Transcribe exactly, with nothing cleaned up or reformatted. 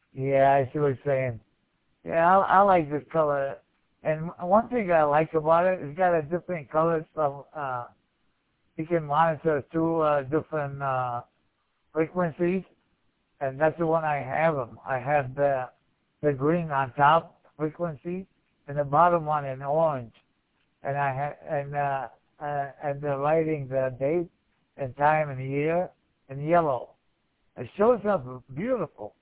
Yeah, I see what you're saying. Yeah, I, I like this color. And one thing I like about it, it's got a different colors from, uh, you can monitor two uh, different uh, frequencies, and that's the one I have them. I have the the green on top frequency, and the bottom one in orange, and I have and uh, uh, and the writing the date and time and year in yellow. It shows up beautiful.